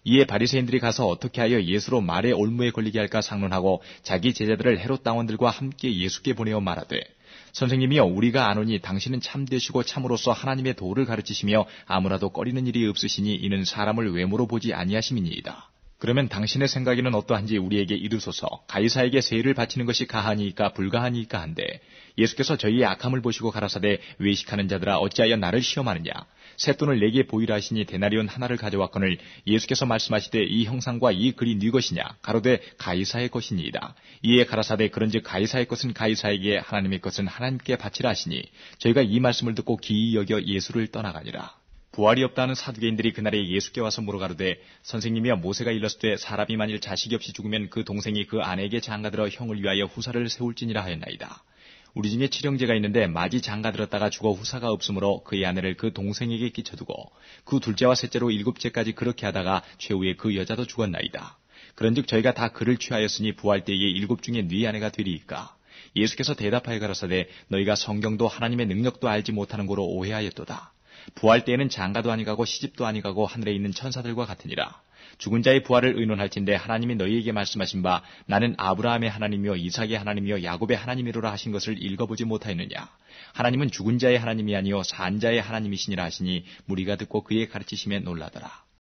이에 바리새인들이 가서 어떻게 하여 예수로 말의 올무에 걸리게 할까 상론하고 자기 제자들을 헤롯 당원들과 함께 예수께 보내어 말하되 선생님이여 우리가 아노니 당신은 참되시고 참으로서 하나님의 도를 가르치시며 아무라도 꺼리는 일이 없으시니 이는 사람을 외모로 보지 아니하심이니이다. 그러면 당신의 생각에는 어떠한지 우리에게 이르소서. 가이사에게 세를 바치는 것이 가하니이까 불가하니이까 한데 예수께서 저희의 악함을 보시고 가라사대 외식하는 자들아 어찌하여 나를 시험하느냐. 쇳돈을 내게 보이라 하시니 데나리온 하나를 가져왔거늘 예수께서 말씀하시되 이 형상과 이 글이 네 것이냐. 가로되 가이사의 것이니이다. 이에 가라사대 그런즉 가이사의 것은 가이사에게 하나님의 것은 하나님께 바치라 하시니 저희가 이 말씀을 듣고 기이 여겨 예수를 떠나가니라. 부활이 없다는 사두개인들이 그날에 예수께 와서 물어가로되 선생님이여 모세가 일렀으되 사람이 만일 자식이 없이 죽으면 그 동생이 그 아내에게 장가들어 형을 위하여 후사를 세울지니라 하였나이다. 우리 중에 칠형제가 있는데 마지 장가들었다가 죽어 후사가 없으므로 그의 아내를 그 동생에게 끼쳐두고 그 둘째와 셋째로 일곱째까지 그렇게 하다가 최후에 그 여자도 죽었나이다. 그런즉 저희가 다 그를 취하였으니 부활 때에 일곱 중에 네 아내가 되리이까. 예수께서 대답하여 가라사대 너희가 성경도 하나님의 능력도 알지 못하는 고로 오해하였도다. 부활 때에는 장가도 아니가고 시집도 아니가고 하늘에 있는 천사들과 같으니라. 죽은 자의 부활을 의논할진대 하나님이 너희에게 말씀하신 바 나는 아브라함의 하나님이요 이삭의 하나님이요 야곱의 하나님이로라 하신 것을 읽어보지 못하였느냐. 하나님은 죽은 자의 하나님이 아니요 산 자의 하나님이시니라 하시니 무리가 듣고 그의 가르치심에 놀라더라.